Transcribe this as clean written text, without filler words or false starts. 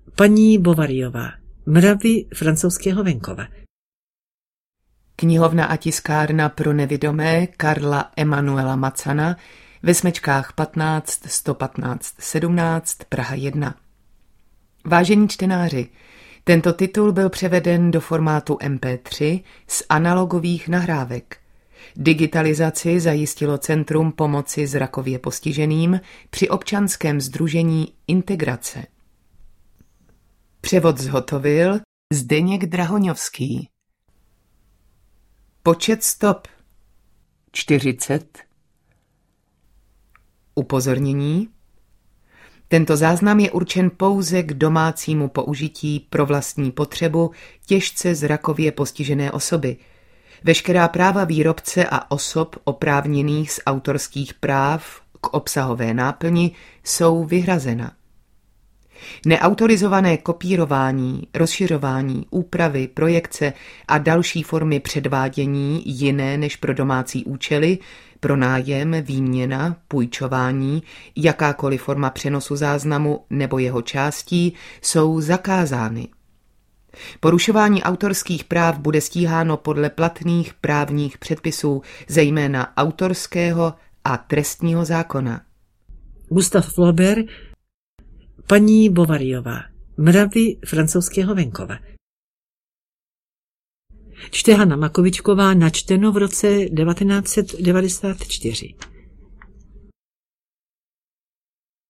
Paní Bovaryová. Mravy francouzského venkova. Knihovna a tiskárna pro nevidomé Karla Emanuela Macana ve Smečkách 15 115 17 Praha 1. Vážení čtenáři, tento titul byl převeden do formátu MP3 z analogových nahrávek. Digitalizaci zajistilo Centrum pomoci zrakově postiženým při občanském sdružení Integrace. Převod zhotovil Zdeněk Drahoňovský. Počet stop 40. Upozornění. Tento záznam je určen pouze k domácímu použití pro vlastní potřebu těžce zrakově postižené osoby. Veškerá práva výrobce a osob oprávněných z autorských práv k obsahové náplni jsou vyhrazena. Neautorizované kopírování, rozšiřování, úpravy, projekce a další formy předvádění jiné než pro domácí účely, pronájem, výměna, půjčování, jakákoliv forma přenosu záznamu nebo jeho částí jsou zakázány. Porušování autorských práv bude stíháno podle platných právních předpisů, zejména autorského a trestního zákona. Gustav Flaubert. Paní Bovaryová. Mravy francouzského venkova. Čte Hana Makovičková, načteno v roce 1994.